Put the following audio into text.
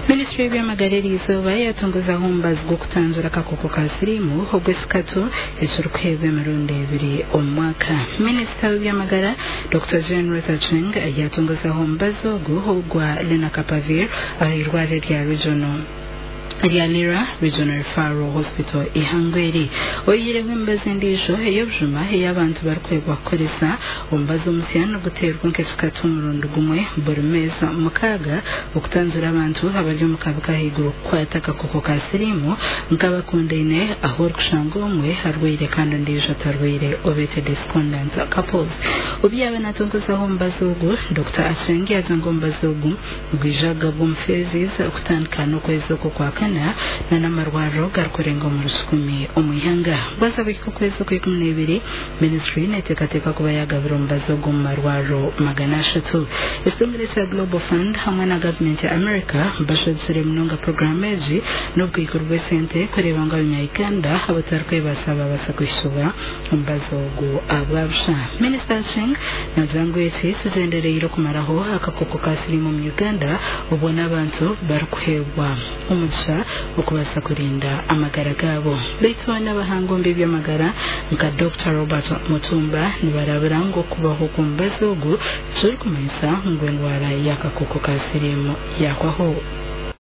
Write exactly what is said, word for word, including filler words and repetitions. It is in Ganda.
Ministry y'Amagareri izoba yatongoza hombazi go kutanzura kakoko ka sirimu ogwesikato ekirukwebwe mirundi ebiri omwaka. Minister w'Amagara Doctor Jane Rutherford yatongoza hombazi ogo ogwa Lena Kapavir ahirware rya regional Rialira Regional Referral Hospital ihangweri oyire w'imbazi ndisho eyobjuma y'abantu barkwegwa koresa ombazo umusyano guterwa nk'ekikatu murundi gumwe buri meza mukaga okutanzura abantu abali mu kabuga higuru kwataka koko ka sirimu nk'abakundene aho kushango umwe harwire kandi ndisho tarwire obete discordant couples obyaba natongoza hombazo go Doctor Achengi azango mbazo go gwijaga bomfezis okutandikana kwezo kwa na namarwaro garkurengo mu rusukumi omuyanga baza biko kwezo kwikumi n'ebiri ministry netekateka kuba yagabira mbazo go marwaro magana ashatu isumire cya Global Fund hamwe na government ya America bashotsere munonga programmeji nubwo ikorwe sente kureba ngo abanyayikanda abatarwe basaba basakwishuba mbazo go ababsha Minister Cheng nazango yeti suzendere iro kumaraho akakoko kasiri mu Uganda ubona abantu barkuhebwa umugisha ukubasa kurinda amagara gabo beitwa n'abahangombe by'amagara nka Doctor Robert Mutumba nibarabira ngo kubaho kumbazo go turi kumesa ngo ndwara yakakoko kasirimo yakwaho